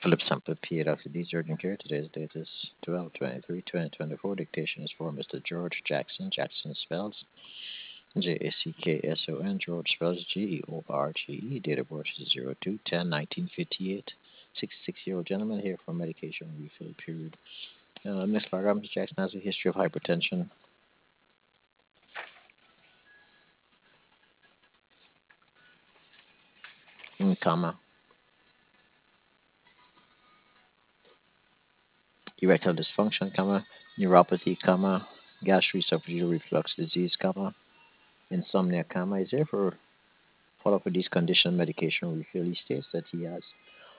Philip Sample, PA Dr. D's Urgent Care. Today's date is 12/23/2024. Dictation is for Mr. George Jackson. Jackson spells Jackson. George spells George. Date of birth is 02/10/1958. 66-year-old gentleman here for medication refill period. Next paragraph, Mr. Jackson has a history of hypertension. Comma. Erectile dysfunction, comma. Neuropathy, comma. Gastroesophageal reflux disease, comma. Insomnia, comma. Is here for follow-up with these condition medication refill. He states that he has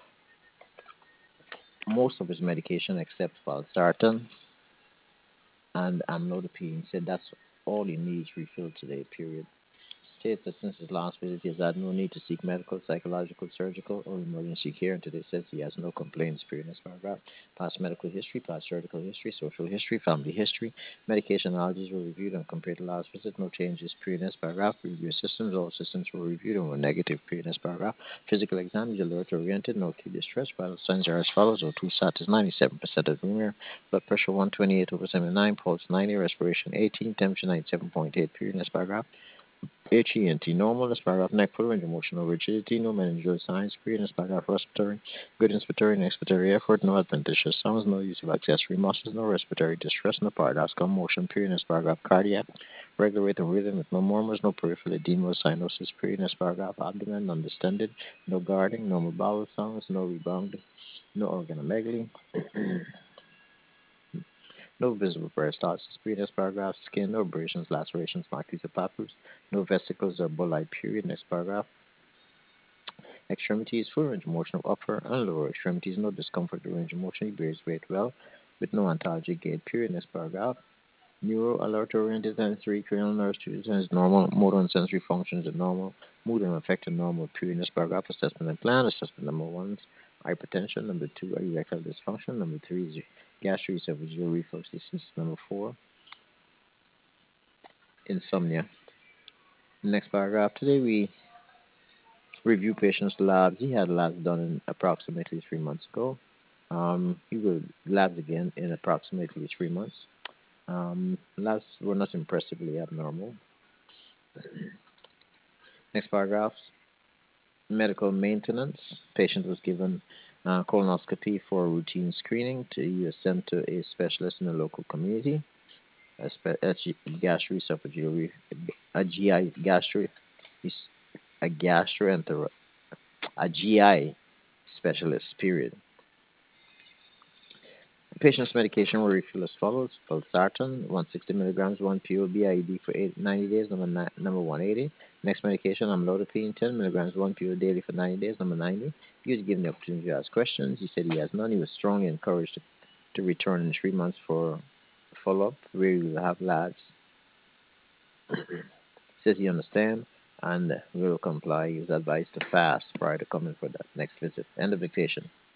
most of his medication except valsartan and amlodipine. He said that's all he needs refilled today, period. States that since his last visit, he has had no need to seek medical, psychological, surgical, or emergency care, and today says he has no complaints. Period. Next paragraph. Past medical history, past surgical history, social history, family history. Medication allergies were reviewed and compared to last visit. No changes. Period. Next paragraph. Review systems. All systems were reviewed and were negative. Period. Next paragraph. Physical exam. He's alert oriented. No acute distress. Vital signs are as follows. O2 sat is 97% of the room. Blood pressure 128/79. Pulse 90. Respiration 18. Temperature 97.8. Period. Next paragraph. HENT normal, this paragraph neck full range emotional rigidity, no meningeal signs, period, this paragraph respiratory, good inspiratory and expiratory effort, no adventitious sounds, no use of accessory muscles, no respiratory distress, no paradoxical motion, period, this paragraph cardiac, regular rate and rhythm with no murmurs, no peripheral edema or cyanosis, period, this paragraph abdomen, undistended, no guarding, normal bowel sounds, no rebound, no organomegaly, no visible peristalsis, period, next paragraph, skin, no abrasions, lacerations, markings or papules, no vesicles or bulli, period, next paragraph. Extremities, full range of motion of upper and lower extremities, no discomfort or range of motion, he bears weight well, with no ontology gait, period, next paragraph. Neuro alert oriented sensory cranial nerves to is normal, motor and sensory functions are normal, mood and affect are normal, period, next paragraph. Assessment and plan, assessment number one, hypertension, number two, erectile dysfunction, number three is gastroesophageal reflux disease, number four, insomnia. Next paragraph. Today we review patient's labs. He had labs done in approximately 3 months ago. He will labs again in approximately 3 months. Labs were not impressively abnormal. Next paragraph. Medical maintenance. Patient was given colonoscopy for routine screening. He was sent to a specialist in the local community. Gastroesophageal, a GI gastro, a gastroenterologist, a GI specialist, period. The patient's medication will refill as follows: valsartan, 160 milligrams, 1 PO BID for 90 days, number 180. Next medication, amlodipine, 10 milligrams, 1 PO daily for 90 days, number 90. He was given the opportunity to ask questions. He said he has none. He was strongly encouraged to return in 3 months for follow-up, where he will have labs. Says he understands and will comply. He was advised to fast prior to coming for that next visit. End of dictation.